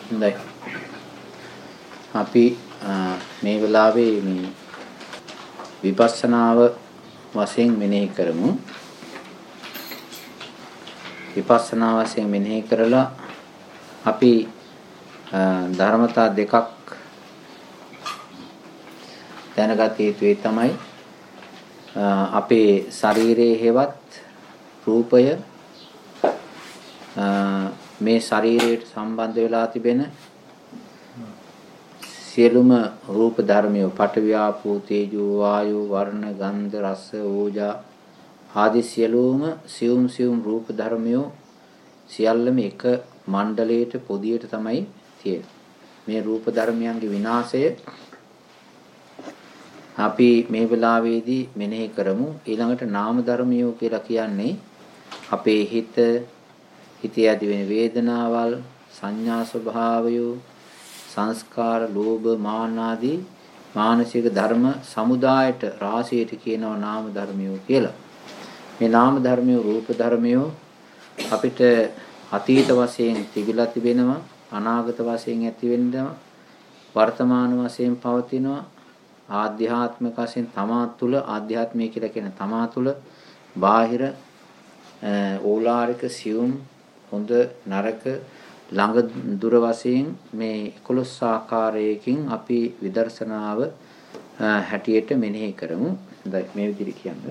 හොඳයි. අපි මේ වෙලාවේ මේ විපස්සනාව වශයෙන් මෙනෙහි කරමු. විපස්සනා වශයෙන් මෙනෙහි කරලා අපි ධර්මතා දෙකක් දැනගත යුතුයි. තමයි අපේ ශරීරයේ හේවත් රූපය මේ ශරීරයට සම්බන්ධ වෙලා තිබෙන සියලුම රූප ධර්මයෝ පඨවි ආපෝ තේජෝ වායෝ වර්ණ ගන්ධ රස ඕජා ආදී සියලුම සියුම් රූප ධර්මයෝ සියල්ලම එක මණ්ඩලයට පොදියට තමයි තියෙන්නේ. මේ රූප ධර්මයන්ගේ විනාශය අපි මේ වෙලාවේදී මෙනෙහි කරමු. ඊළඟට නාම ධර්මයෝ කියලා කියන්නේ අපේ හිතේ ඇති වෙන වේදනාවල්, සංඥා ස්වභාවයෝ, සංස්කාර, ලෝභ, මාන ආදී මානසික ධර්ම සමුදායට රාශියට කියනවා නාම ධර්මයෝ කියලා. මේ නාම ධර්මයෝ රූප ධර්මයෝ අපිට අතීත වශයෙන් තිබිලා තිබෙනවා, අනාගත වශයෙන් ඇති වෙනවා, වර්තමාන වශයෙන් පවතිනවා, ආධ්‍යාත්මික වශයෙන් තමා තුළ ආධ්‍යාත්මය කියලා කියන තමා තුළ බාහිර ඕලාරික සියුම් හොඳ නරක ළඟ දුර වශයෙන් මේ 11 ආකාරයකින් අපි විදර්ශනාව හැටියට මෙනෙහි කරමු. මේ විදිහට කියන්නේ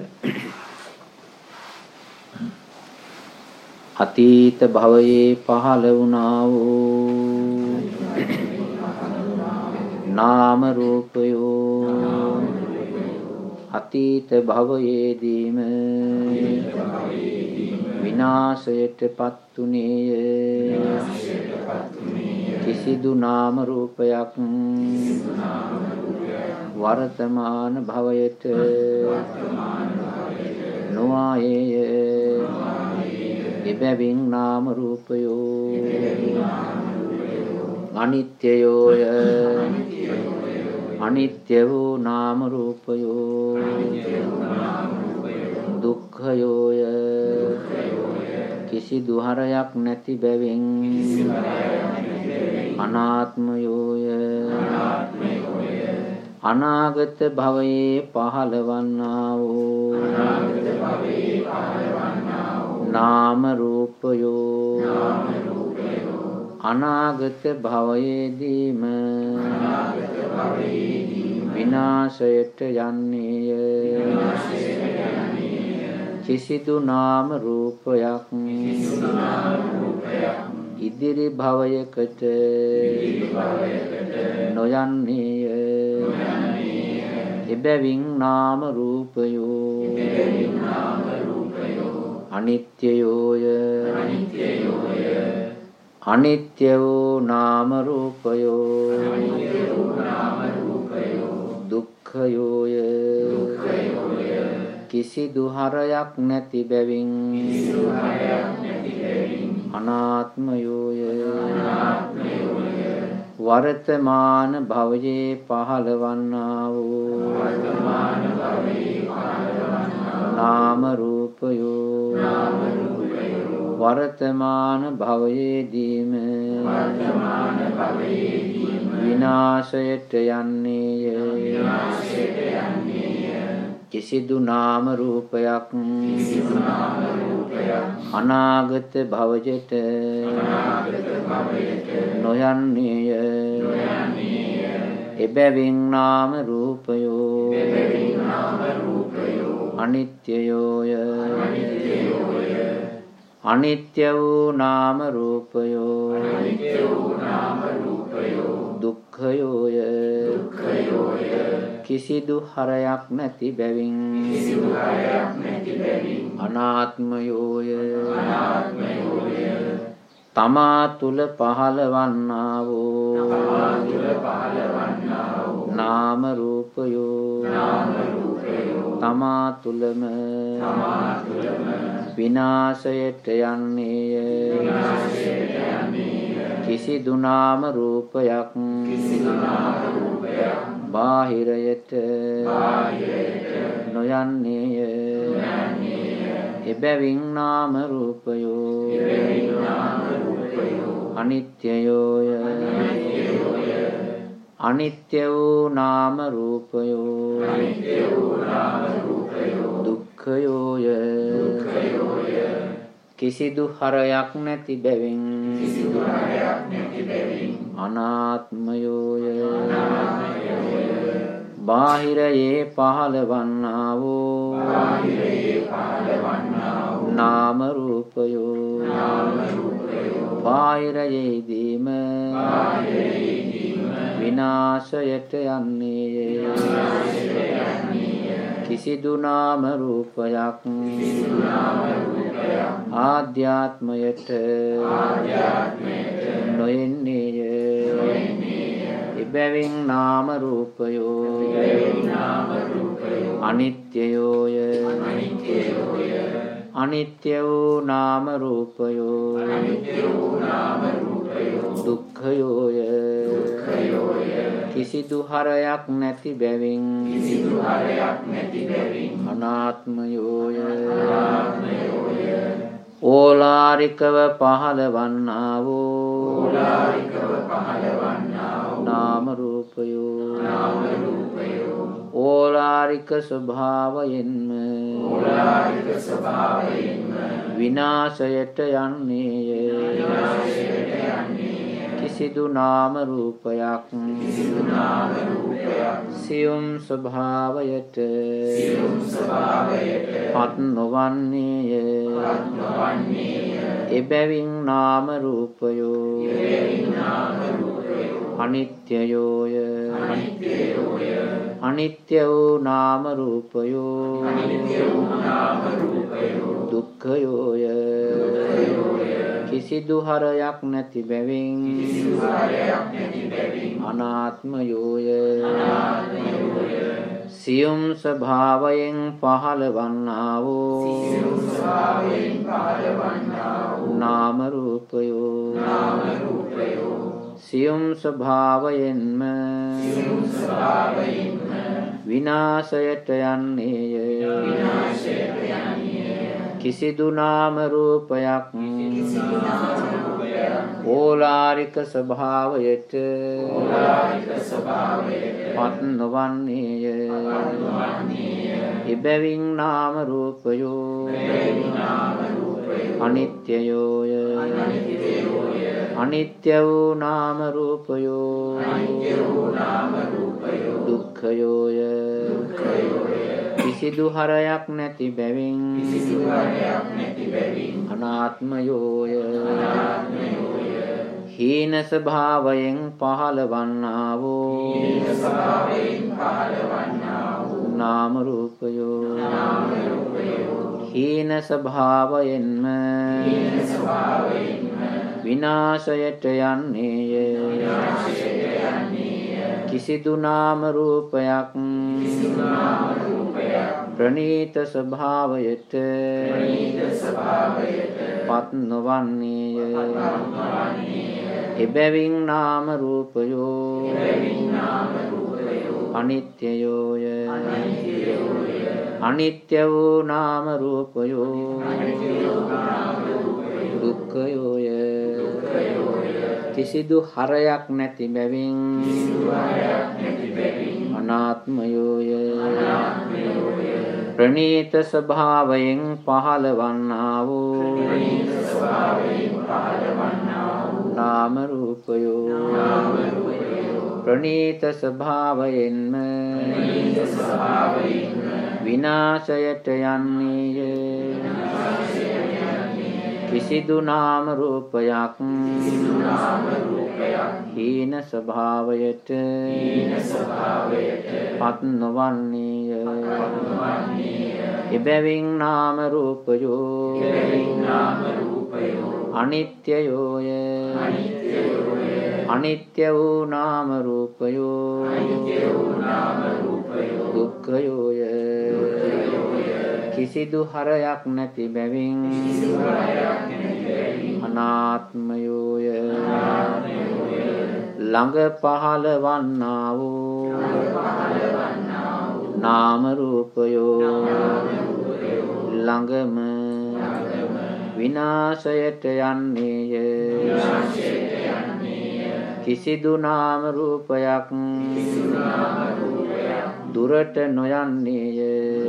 අතීත භවයේ පහළ වුණා වූ නාම රූපයෝ අතීත භවයේදීම විනාශයටපත් උනේය. කිසිදු නාම රූපයක් වර්තමාන භවයට නොආයේය. එබැවින් නාම රූපයෝ අනිත්‍යයෝය. අනිත්‍ය වූ නාම රූපයෝ දුක්ඛයෝය. කිසිදු හරයක් නැති බැවින් අනාත්මයෝය. අනාගත භවයේ පහළවන්නා වූ නාම රූපයෝ අනාගත භවයේදීම විනාශයට යන්නේය. කිසිදු නාම රූපයක් ඉදිරි භවයකට නොයන්නේය. එබැවින් නාම රූපයෝ අනිත්‍යයෝය. අනිත්‍ය වූ නාම රූපයෝ දුක්ඛයෝය. කිසිදු හරයක් නැති බැවින් අනාත්මයෝය. වර්තමාන භවයේ පහළවන්නා වූ නාම රූපයෝ වර්තමාන භවයේදීම විනාශයට යන්නේය. කිසිදු නාම රූපයක් අනාගත භවයට නොයන්නේය. එබැවින් නාම රූපයෝ අනිත්‍යයෝය. අනිත්‍ය වූ නාම රූපයෝ දුක්ඛයෝය. කිසිදු හරයක් නැති බැවින් අනාත්මයෝය. තමා තුල පහළවන්නා වූ නාම රූපයෝ තමා තුලම විනාශයට යන්නේය. කිසිදු නාම රූපයක් බාහිරයට නොයන්නේය. එබැවින් නාම රූපයෝ අනිත්‍ය අනිත්‍යයෝය අනිත්‍ය වූ නාම රූපයෝ දුක්ඛයෝය කිසිදු හරයක් නැති බැවින් අනාත්මයෝය බාහිරයේ පහළවන්නා වූ නාම රූපයෝ බාහිරයේදීම විනාශයට යන්නේය කිසිදු නාම රූපයක් ආධ්‍යාත්මයට නොයන්නේය එබැවින් නාම රූපයෝ අනිත්‍යයෝය අනිත්‍ය වූ නාම රූපයෝ දුක්ඛයෝය කිසිදු හරයක් නැති බැවින් අනාත්මයෝය ඕලාරිකව පහළවන්නා වූ නාම රූපයෝ ඕලාරික ස්වභාවයෙන්ම විනාශයට යන්නේය කිසිදු නාම රූපයක් සියුම් ස්වභාවයට පත් නොවන්නේය එබැවින් නාම රූපයෝ අනිත්‍යයෝය අනිත්‍ය වූ නාම රූපයෝ දුක්ඛයෝය කිසිදු හරයක් නැති බැවින් අනාත්මයෝය සියුම් ස්වභාවයෙන් පහළවන්නා වූ නාම රූපයෝ සියුම් ස්වභාවයෙන්ම විනාශයට යන්නේය කිසිදු නාම රූපයක් ඕලාරික ස්වභාවයට පත් නොවන්නේය එබැවින් නාම රූපයෝ අනිත්‍යයෝය අනිත්‍ය වූ නාම රූපයෝ දුක්ඛයෝය කිසිදු හරයක් නැති බැවින් අනාත්මයෝය හීන ස්වභාවයෙන් පහළවන්නා වූ නාම රූපයෝ හීන ස්වභාවයෙන්ම විනාශයට යන්නේය කිසිදු නාම රූපයක් ප්‍රණීත ස්වභාවයට පත් නොවන්නේය එබැවින් නාම රූපයෝ අනිත්‍යයෝය අනිත්‍ය වූ නාම රූපයෝ දුක්ඛයෝය කිසිදු හරයක් නැති බැවින් අනාත්මයෝය ප්‍රණීත ස්වභාවයෙන් පහළවන්නා වූ නාම රූපයෝ ප්‍රණීත ස්වභාවයෙන්ම විනාශයට යන්නේය කිසිදු නාම රූපයක් හීන ස්වභාවයට පත් නොවන්නේය එබැවින් නාම රූපයෝ අනිත්‍යයෝය අනිත්‍ය වූ නාම රූපයෝ දුක්ඛයෝය කිසිදු හරයක් නැති බැවින් අනාත්මයෝය ළඟ පහළවන්නා වූ නාම රූපයෝ ළඟම විනාශයට යන්නේය කිසිදු නාම රූපයක් දුරට නොයන්නේය.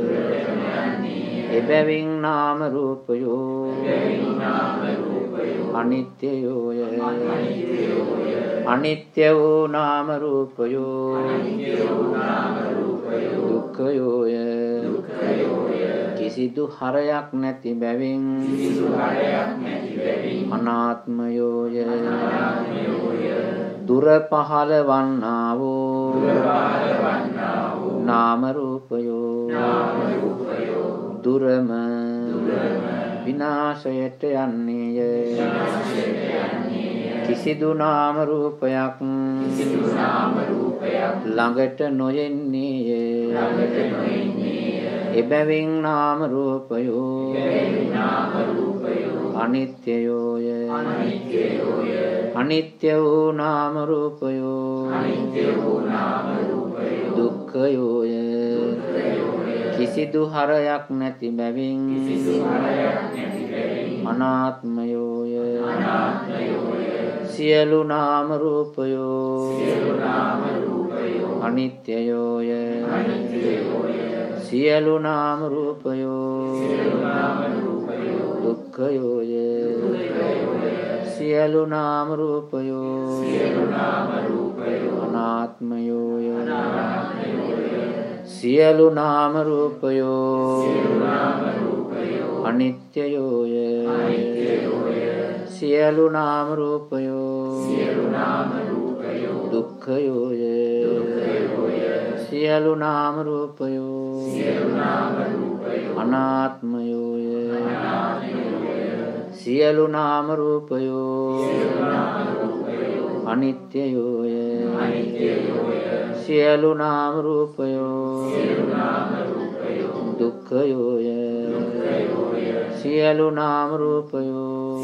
එබැවින් නාම රූපයෝ අනිත්‍යයෝය. අනිත්‍ය වූ නාම රූපයෝ දුක්ඛයෝය. කිසිදු හරයක් නැති බැවින් අනාත්මයෝය. දුර පහළ වන්නා වූ නාම රූපයෝ දුරම විනාශයට යන්නේය. කිසිදු නාම රූපයක් ළඟට නොයෙන්නේය. එබැවින් නාම රූපයෝ අනිත්‍යයෝය. අනිත්‍ය වූ නාම රූපයෝ දුක්ඛයෝය. කිසිදු හරයක් නැති බැවින් අනාත්මයෝය. සියලු නාම රූපයෝ අනිත්‍යයෝය. සියලු නාම රූපයෝ දුක්ඛයෝය. සියලු නාම රූපයෝ අනාත්මයෝය. සියලු නාම රූපයෝ අනිත්‍යයෝය. සියලු නාම රූපයෝ දුක්ඛයෝය. සියලු නාම රූපයෝ අනාත්මයෝය. සියලු නාම රූපයෝ අනිත්‍යයෝය. සියලු නාම රූපයෝ දුක්ඛයෝය. සියලු නාම රූපයෝ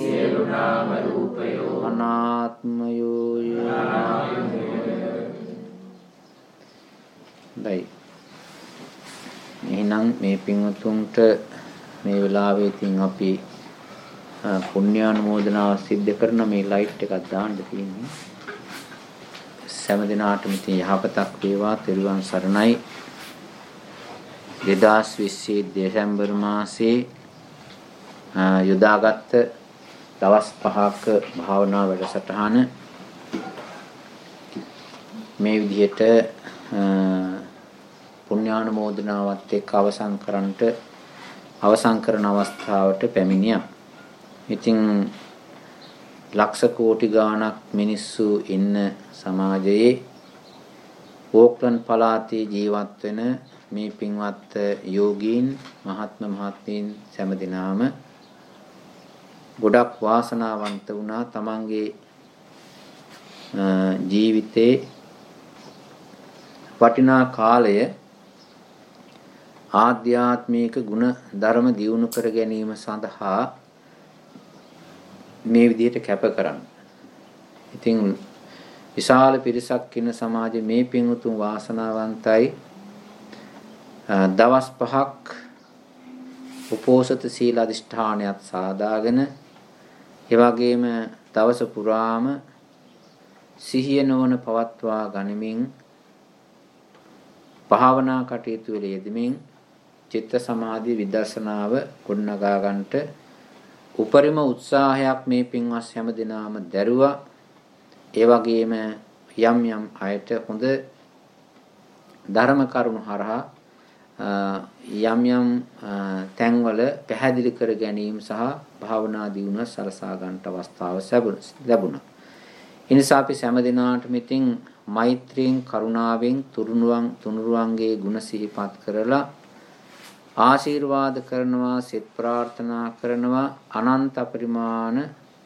අනාත්මයෝය. දැයි එහෙනම් මේ පින්වතුන්ට මේ වෙලාවේදී අපි පුණ්‍යානුමෝදනාව සිද්ධ කරන මේ ලයිට් එකක් දාන්න තියෙන්නේ. සෑම දිනාටම ඉතින් යහපතක් වේවා. තෙරුවන් සරණයි. 2020 දෙසැම්බර් මාසයේ යොදාගත් දවස් 5ක භාවනා වැඩසටහන මේ විදිහට පුණ්‍යානුමෝදනාවත් එක්ක අවසන් කරන අවස්ථාවට පැමිණියා. ඉතින් ලක්ෂ කෝටි ගාණක් මිනිස්සු ඉන්න සමාජයේ ඕක්ලන්ඩ් පළාතේ ජීවත් වෙන මේ පින්වත් යෝගීන් මහත්මීන් සෑම දිනම ගොඩක් වාසනාවන්ත වුණා. තමන්ගේ ජීවිතේ වටිනා කාලය ආධ්‍යාත්මික ගුණ ධර්ම දියුණු කර ගැනීම සඳහා මේ විදිහට කැප කරන්න. ඉතින් විශාල පිරිසක් ඉන්න සමාජයේ මේ පින්වතුන් වාසනාවන්තයි. දවස් 5ක් උපෝසත සීල අධිෂ්ඨානයත් සාදාගෙන ඒ වගේම දවස පුරාම සිහිය නොවන පවත්වා ගනිමින් භාවනා කටයුතු වල යෙදෙමින් චිත්ත සමාධි විදර්ශනාව ගොඩනගා ගන්නට උපරිම උත්සාහයක් මේ පින්වත් හැම දිනම දැරුවා. ඒ වගේම යම් අයට හොඳ ධර්ම කරුණු හරහා යම් තැන්වල පැහැදිලි කර ගැනීම සහ භාවනා දියුණුව සලසා ගන්නට අවස්ථාව ලැබුණා. ඒ නිසා අපි හැම දිනාටම ඉතින් මෛත්‍රියෙන් කරුණාවෙන් තුනුරුවන්ගේ ගුණ සිහිපත් කරලා ආශිර්වාද කරනවා, සිත ප්‍රාර්ථනා කරනවා. අනන්ත පරිමාණ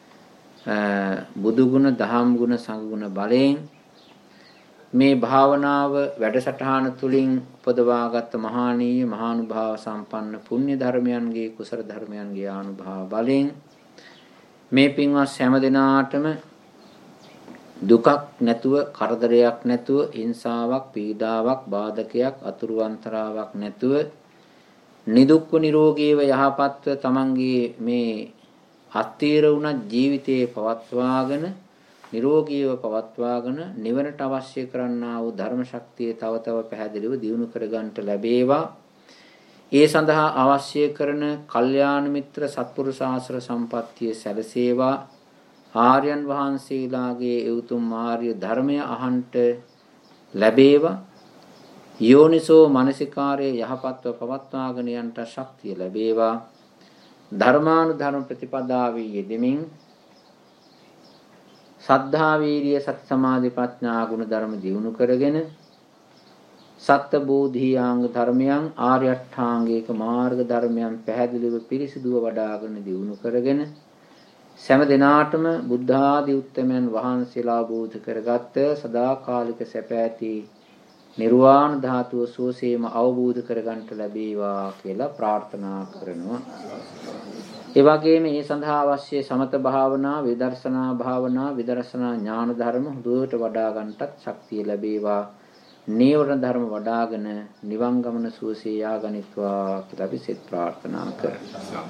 බුදු ගුණ, දහම් ගුණ, සංඝ ගුණ බලයෙන් මේ භාවනාව වැඩසටහන තුලින් උපදවාගත් මහානීය මහානුභාව සම්පන්න පුණ්‍ය ධර්මයන්ගේ කුසල ධර්මයන්ගේ ආනුභාව බලයෙන් මේ පින්වත් හැම දිනාටම දුකක් නැතුව, කරදරයක් නැතුව, හිංසාවක්, පීඩාවක්, බාධකයක්, අතුරු අන්තරාවක් නැතුව නිදුක්ව නිරෝගීව යහපත්ව තමන්ගේ මේ අත්ීර වුණ ජීවිතයේ පවත්වාගෙන නිරෝගීව පවත්වාගෙන නිවනට අවශ්‍ය කරන්නා වූ ධර්ම ශක්තිය තව තව පැහැදිලිව දියුණු කර ගන්නට ලැබේවා. ඒ සඳහා අවශ්‍ය කරන කල්යාණ මිත්‍ර සත්පුරුෂ ආශ්‍රය සම්පත්තිය සැලසේවා. ආර්යයන් වහන්සේලාගේ උතුම් ආර්ය ධර්මය අහන්ට ලැබේවා. යෝනිසෝ මනසිකාරයේ යහපත්ව පවත්වාගෙන යන්නට ශක්තිය ලැබේවා. ධර්මානුධර්ම ප්‍රතිපදාවේ යෙදෙමින් සද්ධා වීර්ය සති සමාධි ප්‍රඥා ගුණ ධර්ම දියුණු කරගෙන සත්‍ය බෝධිආංග ධර්මයන් ආර්ය අෂ්ටාංගික මාර්ග ධර්මයන් පැහැදිලිව පිරිසිදුව වඩාගෙන දියුණු කරගෙන සෑම දිනාටම බුද්ධ ආදී උත්තමයන් වහන්සේලා අවබෝධ කරගත්ත සදාකාලික සැප ඇති නිර්වාණ ධාතුව සෝසේම අවබෝධ කරගන්නට ලැබේවා කියලා ප්‍රාර්ථනා කරනවා. ඒ වගේම මේ සඳහා අවශ්‍ය සමත භාවනා, විදර්ශනා භාවනා, විදර්ශනා ඥාන ධර්ම හොඳට වඩා ගන්නටත් ශක්තිය ලැබේවා. නීවරණ ධර්ම වඩාගෙන නිවන් ගමන සුවසේ යාගනිත්වා කියලා අපි සිත ප්‍රාර්ථනා කරනවා.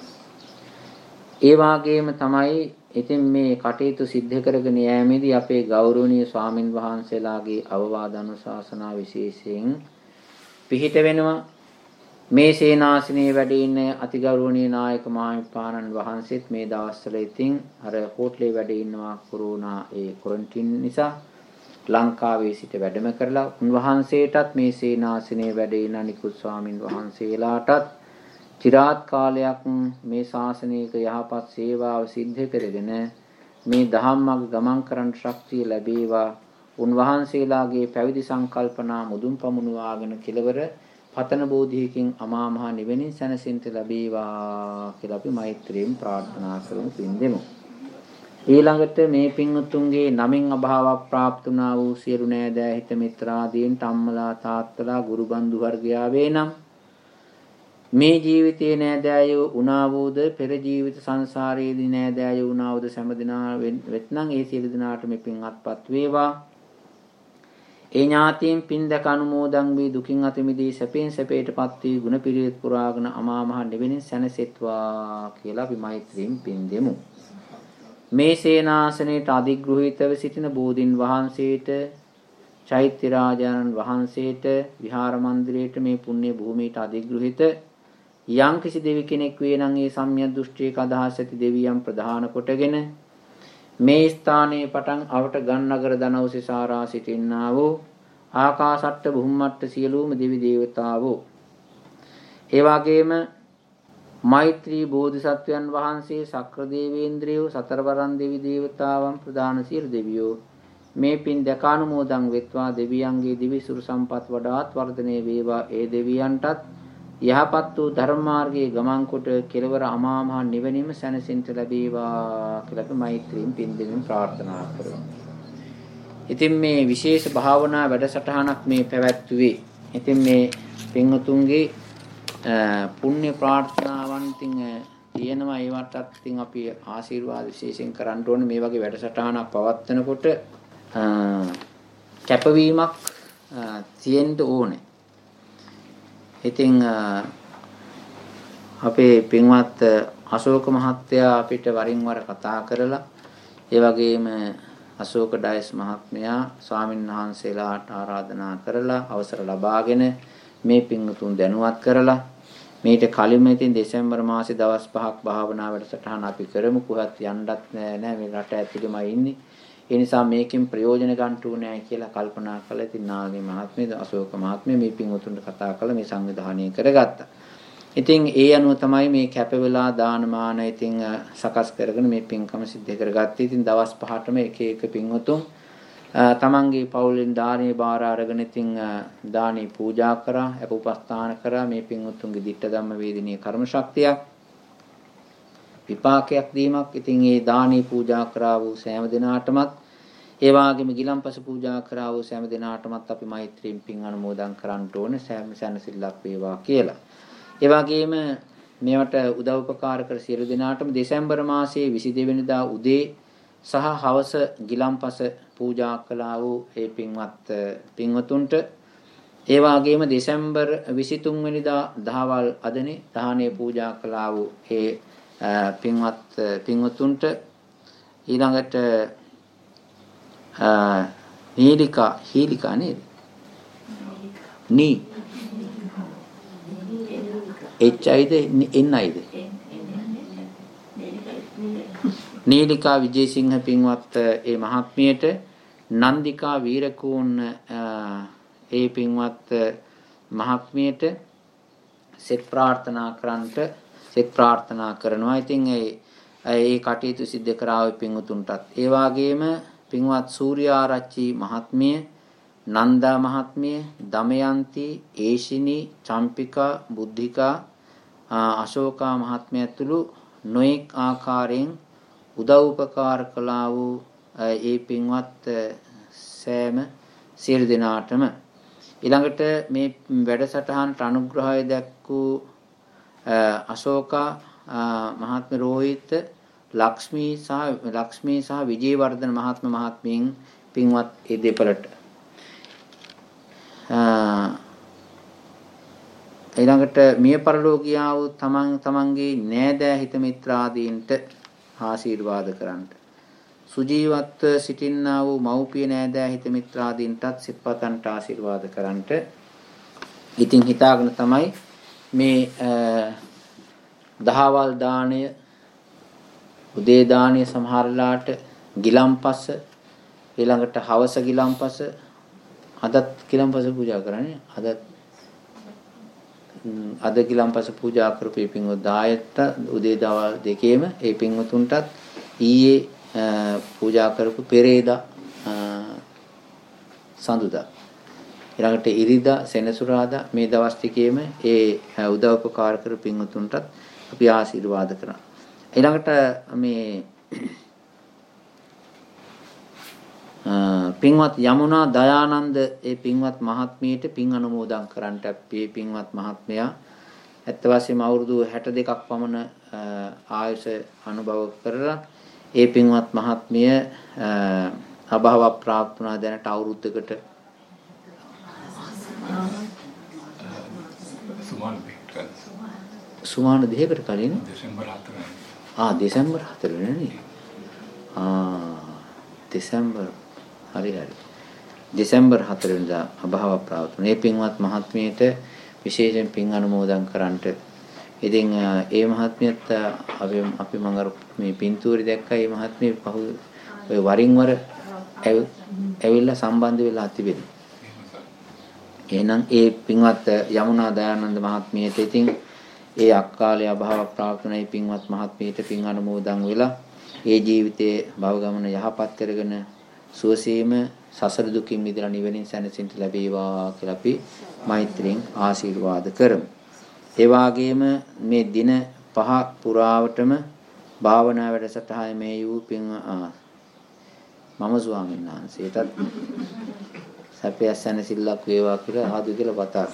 ඒ වගේම තමයි ඉතින් මේ කටයුතු සිද්ධ කරගෙන යෑමේදී අපේ ගෞරවනීය ස්වාමින් වහන්සේලාගේ අවවාද අනුශාසනා විශේෂයෙන් පිහිට වෙනවා. මේ සේනාසනයේ වැඩ ඉන්න අතිගෞරවනීය නායක මාහිමිපාණන් වහන්සේත් මේ දවස්වල ඉතින් අර හෝටලේ වැඩ ඉන්නවා කොරෝනා ඒ ක්වොරන්ටයින් නිසා ලංකාවේ සිට වැඩම කරලා උන්වහන්සේටත් මේ සේනාසනයේ වැඩ ඉන්න අනිකුත් ස්වාමින් වහන්සේලාටත් චිරාත් කාලයක් මේ ශාසනික යහපත් සේවාව සිද්ධ කරගෙන මේ ධම්මග ගමන් කරන්න ශක්තිය ලැබේවා. උන්වහන්සේලාගේ පැවිදි සංකල්පනා මුදුන් පමුණුවාගෙන කෙලවර පතන බෝධියකින් අමා මහ නිවෙනින් සැනසෙන්න ලැබේවා කියලා අපි මෛත්‍රියෙන් ප්‍රාර්ථනා කරමු. පින් දෙමු. ඊළඟට මේ පින්වතුන්ගේ නමින් අභාව ප්‍රාප්ත වුණා වූ සියලු නෑදෑ හිත මිත්‍රාදීන් අම්මලා තාත්තලා ගුරු බන්දු වර්ගයා වේනම් මේ ජීවිතයේ නෑදෑයෝ උනා වූද පෙර ජීවිත සංසාරයේදී නෑදෑයෝ උනා වූද සෑම වෙත්නම් ඒ සියලු දිනාට මේ පින් අත්පත් වේවා. ඒ ඥාතීන් පින් දැක අනුමෝදන් වී දුකින් අත මිදී සැපෙන් සැපයටපත් වී ගුණ පිරිත් පුරාගෙන අමා මහ නිවෙනින් සැනසෙත්වා කියලා අපි මෛත්‍රියෙන් පින් දෙමු. මේ සේනාසනයේට අධිග්‍රහිතව සිටින බෝධින් වහන්සේට, චෛත්‍ය රාජානන් වහන්සේට, විහාර මන්දිරයට මේ පුණ්‍ය භූමියට අධිග්‍රහිත යම් කිසි දෙවි කෙනෙක් වේ නම් ඒ සම්‍යක් දෘෂ්ටියක අදහස් ඇති දෙවියන් ප්‍රධාන කොටගෙන මේ ස්ථානයේ පටන් අවට ගන්නගර දනවසේ සාරා සිටින්නා වූ ආකාසට්ට බුම්මට්ට සියලුම දෙවි දේවතාවෝ, ඒ වගේම මෛත්‍රී බෝධිසත්වයන් වහන්සේ, සක්‍ර දේවේන්ද්‍රයෝ, සතරවරන් දෙවි දේවතාවන් ප්‍රධාන සියලු දෙවියෝ මේ පින් දැක අනුමෝදන් වෙත්වා. දෙවියන්ගේ දිවිසුරු සම්පත් වඩාත් වර්ධනය වේවා. ඒ දෙවියන්ටත් යහපත් වූ ධර්ම මාර්ගයේ ගමන් කොට කෙලවර අමා මහ නිවනීම සැනසෙන්න ලැබේවා කියලා අපි මෛත්‍රියෙන් පින් දෙමින් ප්‍රාර්ථනා කරමු. ඉතින් මේ විශේෂ භාවනා වැඩසටහනක් මේ පැවැත්වුවේ. ඉතින් මේ පින්වතුන්ගේ පුණ්‍ය ප්‍රාර්ථනාවන් ඉතින් තියෙනවා. ඒවටත් ඉතින් අපි ආශිර්වාද විශේෂයෙන් කරන්න ඕනේ. මේ වගේ වැඩසටහනක් පවත්වනකොට කැපවීමක් තියෙන්න ඕනේ. ඉතින් අපේ පින්වත් අශෝක මහත්තයා අපිට වරින් වර කතා කරලා, ඒ වගේම අශෝක ඩයස් මහත්මයා ස්වාමීන් වහන්සේලාට ආරාධනා කරලා අවසර ලබාගෙන මේ පින්තුන් දැනුවත් කරලා මේට කලින්ම ඉතින් දෙසැම්බර් මාසේ දවස් 5ක් භාවනා වැඩසටහන අපි කරමු. කොහොත් යන්නත් නෑ, මේ රට ඇතුළේමයි ඉන්නේ. ඒ නිසා මේකෙන් ප්‍රයෝජන ගන්න ඕනේ කියලා කල්පනා කළා. ඉතින් නාගේ මහත්මිය, අශෝක මහත්මිය මේ පින්වතුන්ට කතා කළා, මේ සංවිධානය කරගත්තා. ඉතින් ඒ අනුව තමයි මේ කැප වෙලා දානමාන ඉතින් සකස් කරගෙන මේ පින්කම සිද්ධ කරගත්තේ. ඉතින් දවස් 5ටම එක එක පින්වතුන් තමන්ගේ පවුලෙන් දානේ බාර අරගෙන ඉතින් දානේ පූජා කරා, අප උපස්ථාන කරා. මේ පින්වතුන්ගේ ditta ධම්ම වේදිනිය කර්ම ශක්තියක් විපාකයක් දීමක්. ඉතින් ඒ දානේ පූජා කරා වූ සෑම දිනාටමත්, ඒ වගේම ගිලම්පස පූජා කරා වූ සෑම දිනාටමත් අපි මෛත්‍රියෙන් පින් අනුමෝදන් කරන්න ඕනේ, සෑම සැනසෙල්ලක් වේවා කියලා. ඒ වගේම මේවට උදව් උපකාර කර සියලු දිනාටම දෙසැම්බර් මාසයේ 22 වෙනිදා උදේ සහ හවස ගිලම්පස පූජා කළා වූ ඒ පින්වත් පින්වතුන්ට, ඒ වගේම දෙසැම්බර් 23 වෙනිදා දහවල් අදනේ දානේ පූජා කළා වූ ඒ පින්වත් පින්වතුන්ට, ඊළඟට හීලිකා නේද? නී HIද NIද? නීලිකා විජේසිංහ පින්වත් ඒ මහත්මියට නන්දිකා වීරකෝන් ඒ පින්වත් මහත්මියට සෙත් ප්‍රාර්ථනා කරනවා. ඉතින් ඒ කටයුතු සිද්ධ කරාවේ පින්වතුන්ටත්. ඒ වගේම පින්වත් සූර්යාරච්චි මහත්මිය, නන්දා මහත්මිය, දමයන්ති, ඒෂිනි, චම්පිකා, බුද්ධිකා, අශෝකා මහත්මිය ඇතුළු නොඑක් ආකාරයෙන් උදව් උපකාර කළා වූ ඒ පින්වත් සෑම සියලු දෙනාටම ඊළඟට මේ වැඩසටහනට අනුග්‍රහය දැක්වූ අශෝකා මහත්ම රෝහිත ලක්ෂ්මී සහ විජේවර්ධන මහත්මීන් පින්වත් ඒ දෙපළට ඊළඟට මිය පරලෝකියා වූ තමන්ගේ නෑදෑ හිත මිත්‍රාදීන්ට ආශිර්වාද කරන්නට සුජීවත්ව සිටින්නා වූ මව්පිය නෑදෑ හිත මිත්‍රාදීන්ටත් සිත්පතන්ට ආශිර්වාද කරන්නට ඉතින් හිතාගෙන තමයි මේ දහවල් දාණය උදේ දාණය සමහරලාට ගිලම්පස ඊළඟට හවස ගිලම්පස අදත් ගිලම්පස පූජා කරන්නේ අද ගිලම්පස පූජා කරපු පින්වත් දායත්ත උදේ දවල් දෙකේම ඒ පින්වතුන්ටත් ඊයේ පූජා කරපු පෙරේදා සඳුදා ඊළඟට ඉරිදා සෙනසුරාදා මේ දවස් ටිකේම ඒ උදව්පකාර කර පින්වතුන්ටත් අපි ආශිර්වාද කරනවා. ඊළඟට මේ පින්වත් යමුනා දයානන්ද ඒ පින්වත් මහත්මියට පින් අනුමෝදන් කරන්නට මේ පින්වත් මහත්මයා ඇත්ත වශයෙන්ම අවුරුදු 62ක් පමණ ආයුෂ අනුභව කරලා ඒ පින්වත් මහත්මිය අභාව ප්‍රාප්ත වුණා දැනට අවුරුද්දකට සුමාන දෙකකට කලින් දෙසැම්බර් 4 වෙනිදා දෙසැම්බර් හරි දෙසැම්බර් 4 වෙනිදා අභාව ප්‍රාප්ත වුණා. මේ පින්වත් මහත්මියට විශේෂයෙන් පින් අනුමෝදන් කරන්නට. ඉතින් ඒ මහත්මියත් අපි මම අර මේ පින්තූරය දැක්කා. මේ මහත්මිය ඔය වරින් වර ඇවිල්ලා සම්බන්ධ වෙලා තිබෙනවා. එහෙනම් ඒ පින්වත් යමුනා දයානන්ද මහත්මියට ඉතින් ඒ අක්කාලේ අභාව ප්‍රාප්ත වුණේ පින්වත් මහත්මියට පින් අනුමෝදන් වෙලා ඒ ජීවිතයේ භව ගමන යහපත් කරගෙන සුවසේම සසර දුකින් මිදලා නිවනින් සැනසෙන්න ලැබේවා කියලා අපි මෛත්‍රියෙන් ආශිර්වාද කරමු. ඒ වගේම මේ දින 5 පුරාවටම භාවනා වැඩසටහන මේ යූ පින් මම ස්වාමීන් වහන්සේටත් සැපය සැනසෙල්ලක් වේවා කියලා ආදු කියලා බතා.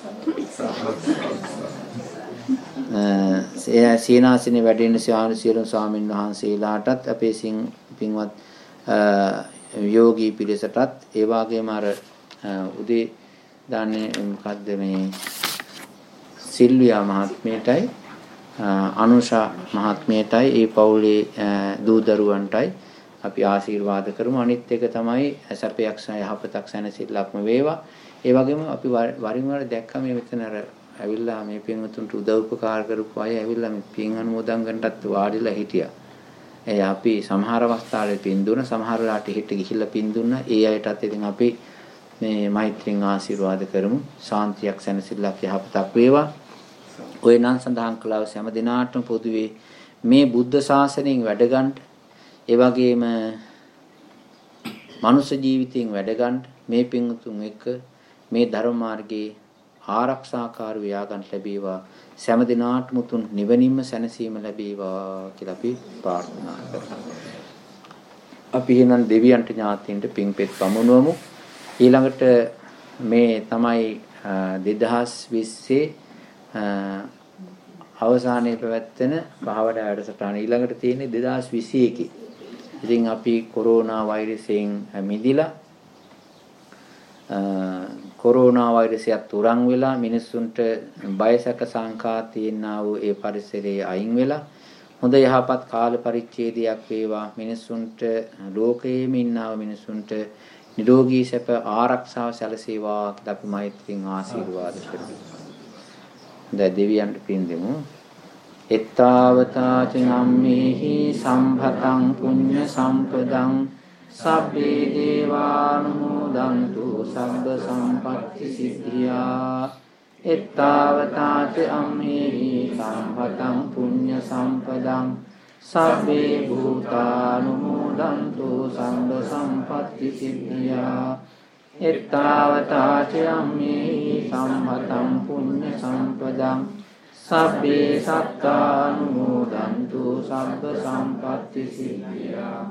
සීනාසිනේ වැඩෙන සියලු ස්වාමීන් වහන්සේලාටත් අපේ පින්වත් යෝගී පිරිසටත් ඒ වගේම අර උදේ දාන්නේ මොකද්ද මේ සිල්වියා මහත්මියටයි අනුෂා මහත්මියටයි ඒ පවුලේ දූ දරුවන්ටයි අපි ආශිර්වාද කරමු. අනිත් එක තමයි සැපයක් යහපතක් සැනසෙල්ලක්ම වේවා. ඒ වගේම අපි වරින් වර දැක්කම මෙතන අර ඇවිල්ලා මේ පින්වතුන්ට උදව් උපකාර කරපු අය ඇවිල්ලා මේ පින් අනුමෝදන් කරන්නත් වාඩිලා හිටියා. ඒ අපි සමහර අවස්ථාවල පින් දුන්න සමහර වෙලාවට හිට ගිහිල්ලා පින් දුන්න. ඒ අයටත් ඉතින් අපි මේ මෛත්‍රියෙන් ආශිර්වාද කරමු. ශාන්තියක් සැනසෙල්ලක් යහපතක් වේවා. ඔය නම් සඳහන් කළා හැම දිනාටම පොදුවේ මේ බුද්ධ ශාසනයෙන් වැඩ ගන්න ඒ වගේම මනුෂ්‍ය ජීවිතයෙන් වැඩ ගන්න මේ පින්තුන් එක්ක මේ ධර්ම මාර්ගයේ ආරක්ෂාකාරී ව්‍යාගන් ලැබේවා සෑම දිනාටම උතුම් නිවනින්ම සැනසීම ලැබේවා කියලා අපි ප්‍රාර්ථනා කරනවා. අපි එහෙනම් දෙවියන්ට ඥාතීන්ට පින්පෙත් පමුණුවමු. ඊළඟට මේ තමයි 2020 අවසානයේ පැවැත්වෙන භාවනා වැඩසටහන. ඊළඟට තියෙන්නේ 2021. ඉතින් අපි කොරෝනා වෛරසයෙන් මිදිලා කොරෝනා වෛරසයත් උරන් වෙලා මිනිස්සුන්ට බයසක සංකා තියෙනා වූ ඒ පරිසරයේ අයින් වෙලා හොඳ යහපත් කාල පරිච්ඡේදයක් වේවා මිනිසුන්ට ලෝකයේම ඉන්නව මිනිසුන්ට නිරෝගී සැප ආරක්ෂාව සැලසේවා කියලා අපි මෛත්‍රියෙන් ආශිර්වාද කරමු. දැන් දෙවියන්ට පින් දෙමු. එත්තාවතා චම්මේහි සම්භතං පුඤ්ඤ සම්පදං සබ්බේ දේවානුමෝදන්තු සබ්බ සම්පත්ති සිද්ධියා. එත්තාවතා චම්මේහි සම්භතං පුඤ්ඤ සම්පදං සබ්බේ භූතානුමෝදන්තු සබ්බ සම්පත්ති සිද්ධියා. එත්තාවතා චම්මේහි සම්භතං පුඤ්ඤ සම්පදං සබ්බේ සත්තානුමෝදන්තු සබ්බ සම්පත්ති සිද්ධියා.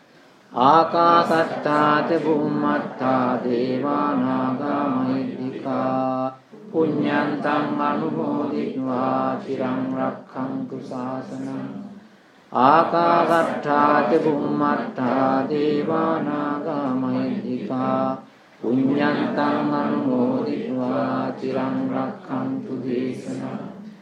ආකාසත්තා ච බුම්මත්තා දේවානාගා මහිද්దికා පුඤ්ඤන්තං අනුමෝදිत्वा චිරං රක්ඛන්තු ශාසනං. ආකාසත්තා ච බුම්මත්තා දේවානාගා මහිද්దికා පුඤ්ඤන්තං අනුමෝදිत्वा චිරං රක්ඛන්තු දේශනං.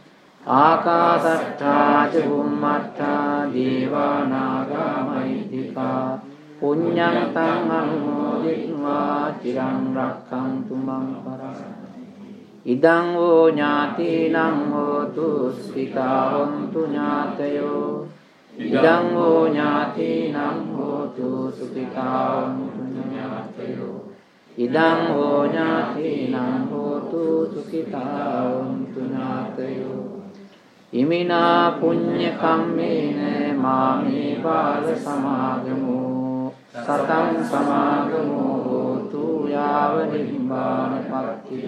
ආකාසට්ඨා ච බුම්මට්ඨා දේවානාගා මහිද්దికා පුඤ්ඤන්තං අනුමෝදිत्वा චිරං රක්ඛන්තු මං පරං. ඉදං වූ ඥාතිනං හෝතු ස්විතා හොන්තු ඥාතයෝ. ඉදං වූ ඥාතිනං හෝතු සුඛිතා හොන්තු ඥාතයෝ. ඉදං වූ ඥාතිනං හෝතු සුඛිතා හොන්තු ඥාතයෝ. ඉමිනා පුඤ්ඤ කම්මේන මාමේ බාල සමාගමෝ සතං සමාගමෝ හෝතු යාව නිබ්බානපත්තිය.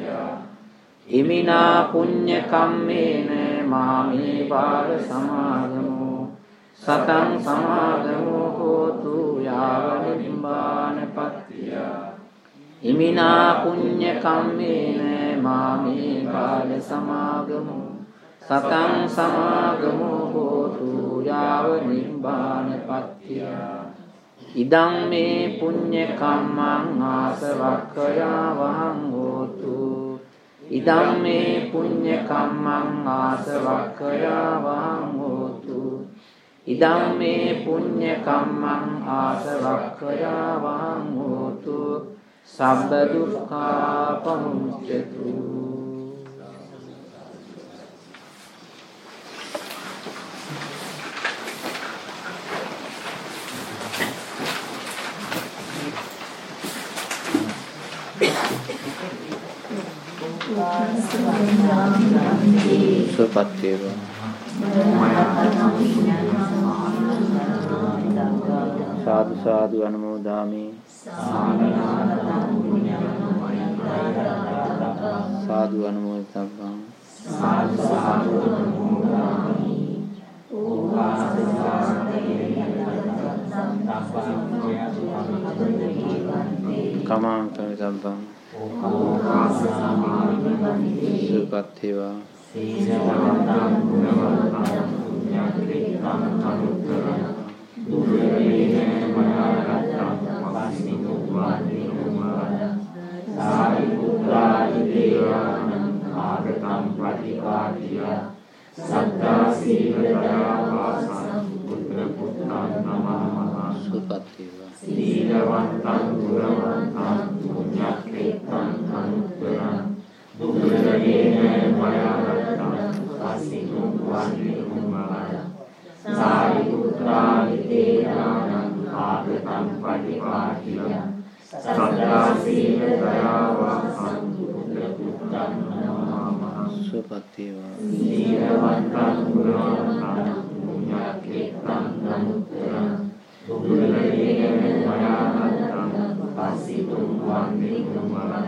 ඉමිනා පුඤ්ඤ කම්මේන මාමේ බාල සමාගමෝ සතං සමාගමෝ හෝතු යාව නිබ්බානපත්තිය. ඉමිනා පුඤ්ඤ කම්මේන මාමේ බාල සමාගමෝ සතං සමාගමෝ හෝතු යාව නිබ්බානපත්තිය. ඉදං මේ පුඤ්ඤ කම්මං ආසවක්ඛයා වහං හෝතු. ඉදං මේ පුඤ්ඤ කම්මං ආසවක්ඛයා වහං හෝතු. ඉදං මේ පුඤ්ඤ කම්මං ආසවක්ඛයා වහං හෝතු. සබ්බ දුක්ඛා පමුච්ඡතු. සුවපත් වේවා. සාදු සාදු අනුමෝදාමි. සාදු අනුමෝදිතබ්බං. කමාං කමිතබ්බං. සුවපත් වේවා. සුවපත් වේවා. සීලවන්තං ගුණවන්තං පුඤ්ඤක්ඛේතං අනුත්තරං දුක්ඛදේන මයාරත්තං පස්සිනුං වන්නිකුමාර සාරිපුත්‍රානිතේනං ආගතං පටිපාටිය සත්තා සීල දයාවසං පුත්‍රපුත්තං නමः. සුවපත් වේවා. සීලවන්තං ගුණවන්තං පුඤ්ඤක්ඛේතං අනුත්තරං දුක්ඛදේන මයාරත්තං පස්සිනුං වන්නිකුමාර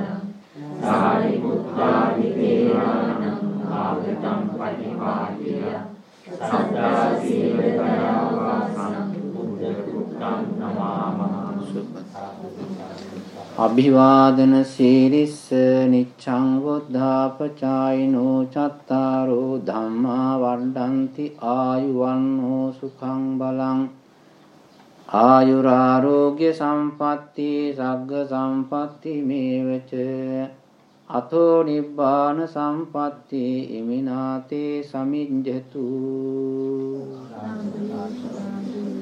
සාරිපුත්‍රානිතේනං ආගතං පටිපාටිය සත්තා සීල දයාවසං පුත්‍රපුත්තං නමः. අභිවාදන සීරිස්ස නිච්ඡං වොද්ධාපචායිනෝ චත්තාරෝ ධම්මා වණ්ඩන්ති ආයුවන්නෝ සුඛං බලං ආයුරාරෝග්‍ය සම්පatti සග්ග සම්පatti මේවච අතෝ නිබ්බාන සම්පatti ඉමිනාතේ සමිඤ්ඤතු.